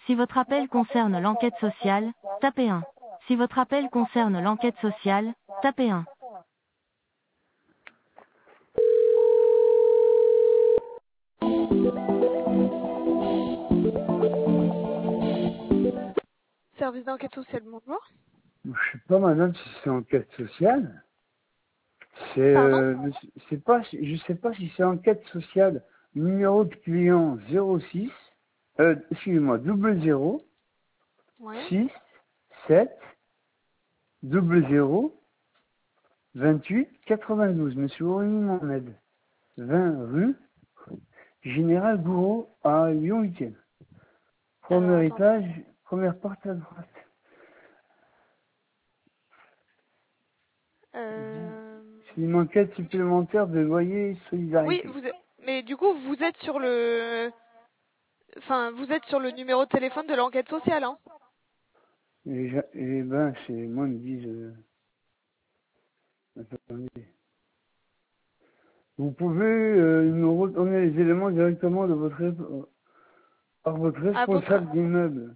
Si votre appel concerne l'enquête sociale, tapez 1. Si votre appel concerne l'enquête sociale, tapez 1. Service d'enquête sociale, bonjour. Je sais pas, madame, si c'est enquête sociale. C'est, Pardon? je sais pas si c'est enquête sociale. Numéro de client 06, excusez-moi, 00 Ouais. 6 7 00 28 92. Monsieur Aurélie Mohamed, 20 rue Général Gouraud à Lyon 8e. Alors, Premier attendez. étage, première porte à droite. C'est une enquête supplémentaire de loyer et Oui, solidarité. mais du coup, vous êtes sur le... Enfin, vous êtes sur le numéro de téléphone de l'enquête sociale, hein? Et ben, c'est, moi, ils me disent, attendez. Vous pouvez nous retourner les éléments directement de par votre À votre... responsable d'immeuble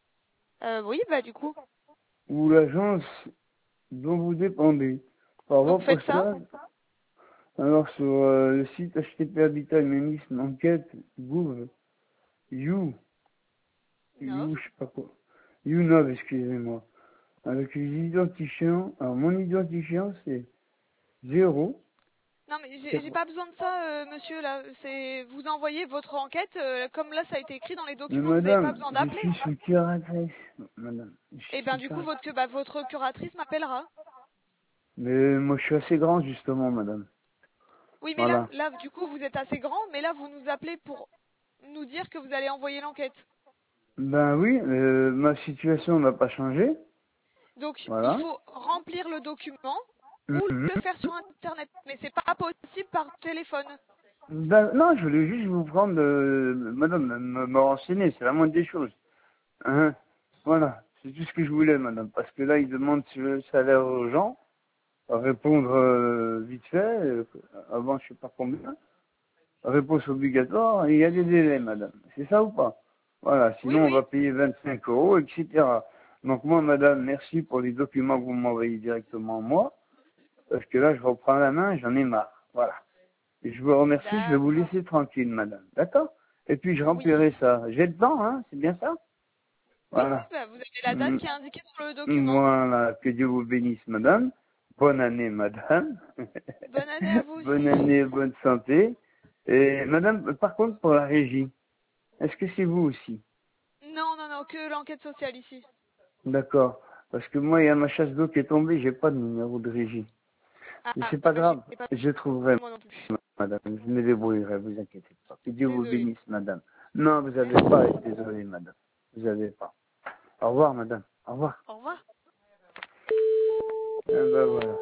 Oui, bah du coup, ou l'agence dont vous dépendez. Par vous voie faites ça? postale, alors sur le site HTTP Habitat Humanisme Enquête, Gouv, You, Nov. je sais pas quoi, YouNov, excusez-moi. Avec les identifiants, alors mon identifiant c'est 0. Non, mais j'ai pas besoin de ça, monsieur, là. C'est... Vous envoyez votre enquête, comme là, ça a été écrit dans les Mais documents, vous n'avez pas madame, besoin je d'appeler. suis sous curatrice, madame, je Et suis ben sous du coup, curatrice. votre curatrice m'appellera. Mais moi je suis assez grand justement, madame. Oui, mais Voilà. là, du coup, vous êtes assez grand, mais là, vous nous appelez pour nous dire que vous allez envoyer l'enquête. Ben oui, ma situation n'a pas changé. Donc, il Voilà. faut remplir le document ou Mhm. le faire sur Internet. Mais c'est pas possible par téléphone. Ben, non, je voulais juste vous prendre, madame, me renseigner, c'est la moindre des choses. Hein. Voilà, c'est tout ce que je voulais, madame. Parce que là, ils demandent si le salaire aux gens, à répondre vite fait, avant je sais pas combien. Réponse obligatoire, et il y a des délais, madame. C'est ça ou pas? Voilà, Oui, sinon on oui. va payer 25 euros, etc. Donc moi, madame, merci pour les documents que vous m'envoyez directement moi, parce que là, je reprends la main, j'en ai marre. Voilà. Et je vous remercie, je vais vous D'accord. laisser tranquille, madame. D'accord? Et puis je Oui. remplirai ça. J'ai le temps, hein? C'est bien ça? Oui, Voilà. bah, vous avez la date Mm, qui est indiquée sur le document. Voilà. Que Dieu vous bénisse, madame. Bonne année, madame. Bonne année à vous Bonne aussi. année, bonne santé. Et madame, par contre, pour la régie, est-ce que c'est vous aussi? Non, non, non, que l'enquête sociale ici. D'accord. Parce que moi, il y a ma chasse d'eau qui est tombée, j'ai pas de numéro de régie. Ah, Mais ah, c'est pas bah, grave. j'ai pas Je trouverai, moi non plus. madame. Je me débrouillerai, vous inquiétez pas. Que Dieu vous Désolée. bénisse, madame. Non, vous avez Merci. pas à être désolé, madame. Vous avez pas. Au revoir, madame. Au revoir. Au revoir. Ah, ben voilà.